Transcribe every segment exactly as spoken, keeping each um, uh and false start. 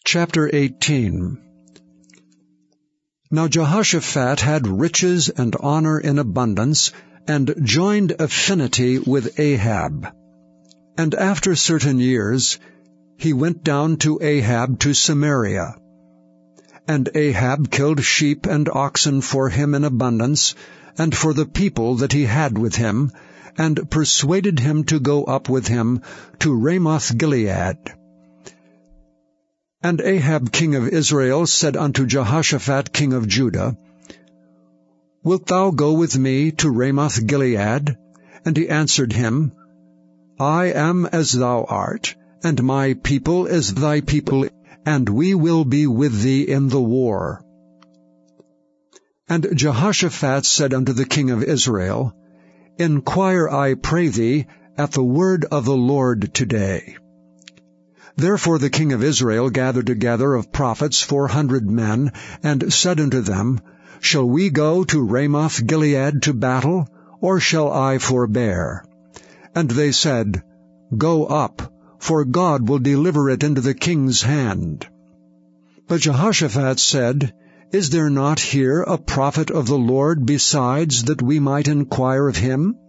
Chapter eighteen. Now Jehoshaphat had riches and honor in abundance, and joined affinity with Ahab. And after certain years he went down to Ahab to Samaria. And Ahab killed sheep and oxen for him in abundance, and for the people that he had with him, and persuaded him to go up with him to Ramoth-Gilead. And Ahab king of Israel said unto Jehoshaphat king of Judah, Wilt thou go with me to Ramoth-Gilead? And he answered him, I am as thou art, and my people as thy people, and we will be with thee in the war. And Jehoshaphat said unto the king of Israel, Inquire, I pray thee, at the word of the Lord today. Therefore the king of Israel gathered together of prophets four hundred men, and said unto them, Shall we go to Ramoth-Gilead to battle, or shall I forbear? And they said, Go up, for God will deliver it into the king's hand. But Jehoshaphat said, Is there not here a prophet of the Lord besides, that we might inquire of him?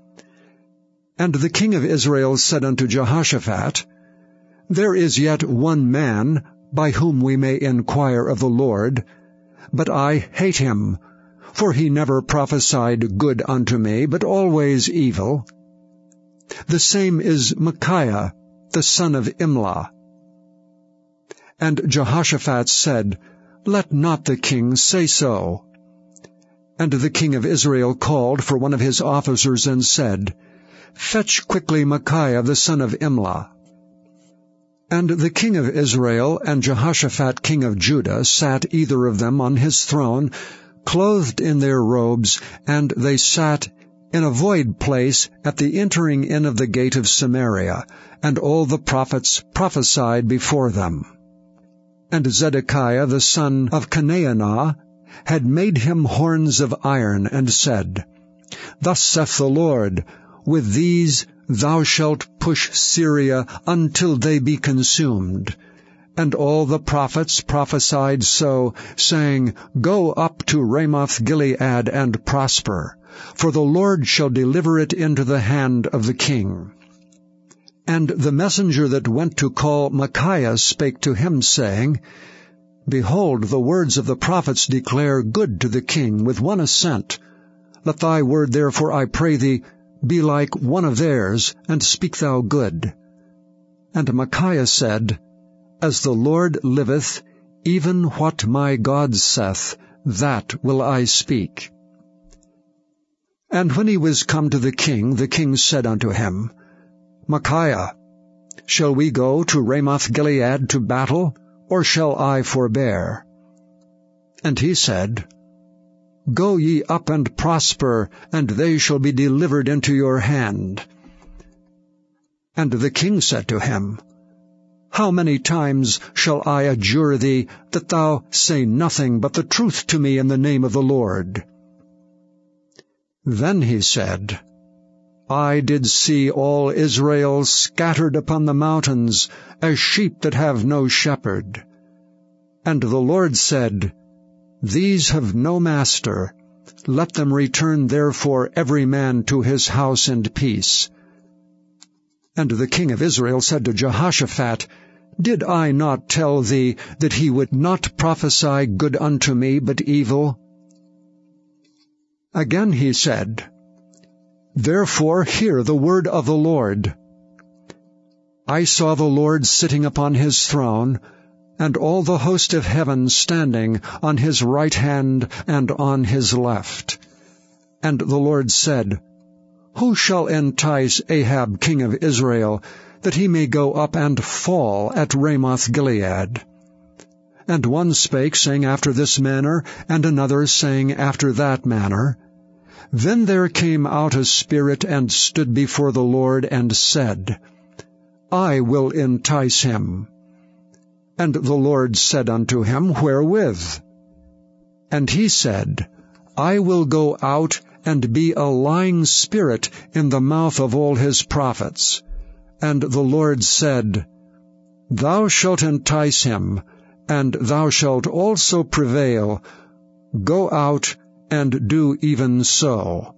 And the king of Israel said unto Jehoshaphat, There is yet one man by whom we may inquire of the Lord, but I hate him, for he never prophesied good unto me, but always evil. The same is Micaiah, the son of Imlah. And Jehoshaphat said, Let not the king say so. And the king of Israel called for one of his officers and said, Fetch quickly Micaiah the son of Imlah. And the king of Israel and Jehoshaphat king of Judah sat either of them on his throne, clothed in their robes, and they sat in a void place at the entering in of the gate of Samaria, and all the prophets prophesied before them. And Zedekiah the son of Chenaanah had made him horns of iron, and said, Thus saith the Lord, With these thou shalt push Syria until they be consumed. And all the prophets prophesied so, saying, Go up to Ramoth-Gilead and prosper, for the Lord shall deliver it into the hand of the king. And the messenger that went to call Micaiah spake to him, saying, Behold, the words of the prophets declare good to the king with one assent. Let thy word therefore, I pray thee, be like one of theirs, and speak thou good. And Micaiah said, As the Lord liveth, even what my God saith, that will I speak. And when he was come to the king, the king said unto him, Micaiah, shall we go to Ramoth-Gilead to battle, or shall I forbear? And he said, Go ye up and prosper, and they shall be delivered into your hand. And the king said to him, How many times shall I adjure thee, that thou say nothing but the truth to me in the name of the Lord? Then he said, I did see all Israel scattered upon the mountains, as sheep that have no shepherd. And the Lord said, These have no master. Let them return therefore every man to his house in peace. And the king of Israel said to Jehoshaphat, Did I not tell thee that he would not prophesy good unto me, but evil? Again he said, Therefore hear the word of the Lord. I saw the Lord sitting upon his throne, and all the host of heaven standing on his right hand and on his left. And the Lord said, Who shall entice Ahab king of Israel, that he may go up and fall at Ramoth-Gilead? And one spake, saying after this manner, and another saying after that manner. Then there came out a spirit, and stood before the Lord, and said, I will entice him. And the Lord said unto him, Wherewith? And he said, I will go out and be a lying spirit in the mouth of all his prophets. And the Lord said, Thou shalt entice him, and thou shalt also prevail. Go out and do even so.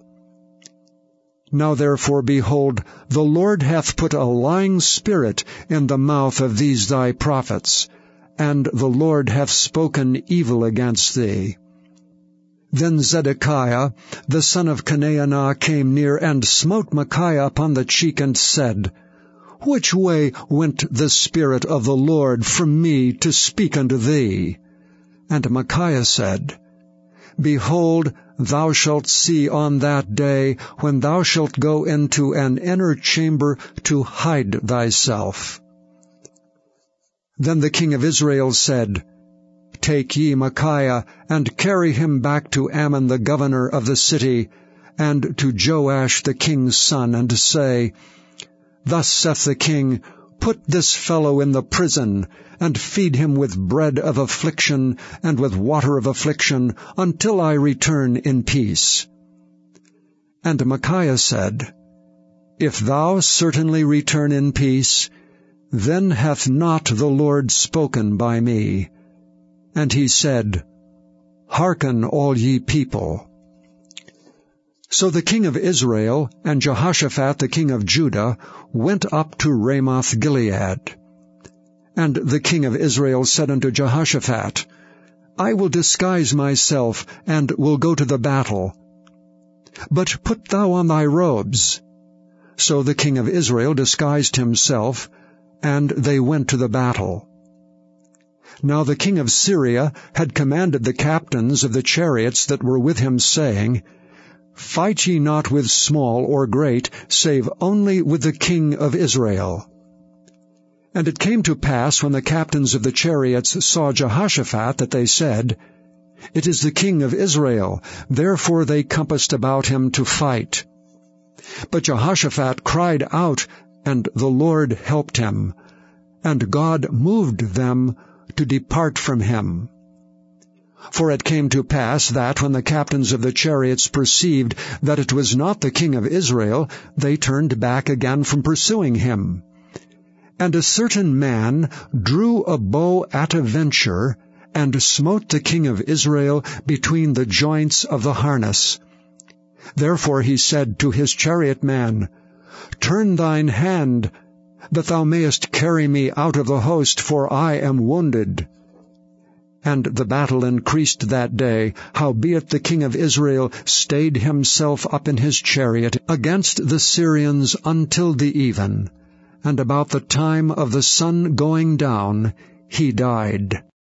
Now therefore, behold, the Lord hath put a lying spirit in the mouth of these thy prophets, and the Lord hath spoken evil against thee. Then Zedekiah the son of Chenaanah came near, and smote Micaiah upon the cheek, and said, Which way went the Spirit of the Lord from me to speak unto thee? And Micaiah said, Behold, thou shalt see on that day, when thou shalt go into an inner chamber to hide thyself. Then the king of Israel said, Take ye Micaiah, and carry him back to Ammon the governor of the city, and to Joash the king's son, and say, Thus saith the king, Put this fellow in the prison, and feed him with bread of affliction, and with water of affliction, until I return in peace. And Micaiah said, If thou certainly return in peace, then hath not the Lord spoken by me. And he said, Hearken, all ye people. So the king of Israel and Jehoshaphat the king of Judah went up to Ramoth-Gilead. And the king of Israel said unto Jehoshaphat, I will disguise myself, and will go to the battle. But put thou on thy robes. So the king of Israel disguised himself, and they went to the battle. Now the king of Syria had commanded the captains of the chariots that were with him, saying, Fight ye not with small or great, save only with the king of Israel. And it came to pass, when the captains of the chariots saw Jehoshaphat, that they said, It is the king of Israel. Therefore they compassed about him to fight. But Jehoshaphat cried out, and the Lord helped him, and God moved them to depart from him. For it came to pass that, when the captains of the chariots perceived that it was not the king of Israel, they turned back again from pursuing him. And a certain man drew a bow at a venture, and smote the king of Israel between the joints of the harness. Therefore he said to his chariot man, Turn thine hand, that thou mayest carry me out of the host, for I am wounded. And the battle increased that day, howbeit the king of Israel stayed himself up in his chariot against the Syrians until the even. And about the time of the sun going down, he died.